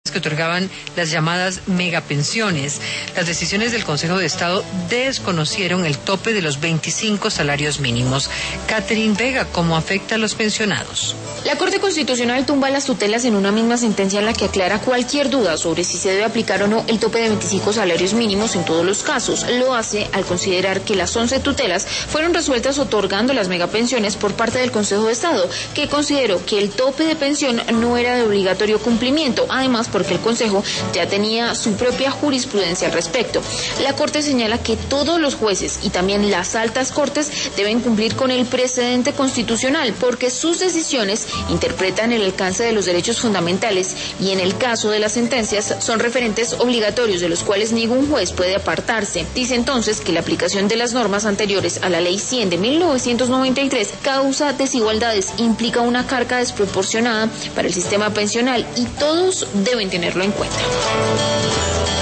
que otorgaban las llamadas megapensiones. Las decisiones del Consejo de Estado desconocieron el tope de los 25 salarios mínimos. Catherine Vega, ¿cómo afecta a los pensionados? La Corte Constitucional tumba las tutelas en una misma sentencia en la que aclara cualquier duda sobre si se debe aplicar o no el tope de 25 salarios mínimos en todos los casos. Lo hace al considerar que las 11 tutelas fueron resueltas otorgando las megapensiones por parte del Consejo de Estado, que consideró que el tope de pensión no era de obligatorio cumplimiento, además porque el Consejo ya tenía su propia jurisprudencia al respecto. La Corte señala que todos los jueces y también las altas cortes deben cumplir con el precedente constitucional porque sus decisiones interpretan el alcance de los derechos fundamentales y en el caso de las sentencias son referentes obligatorios de los cuales ningún juez puede apartarse. Dice entonces que la aplicación de las normas anteriores a la Ley 100 de 1993 causa desigualdades, implica una carga desproporcionada para el sistema pensional y todos deben tenerlo en cuenta.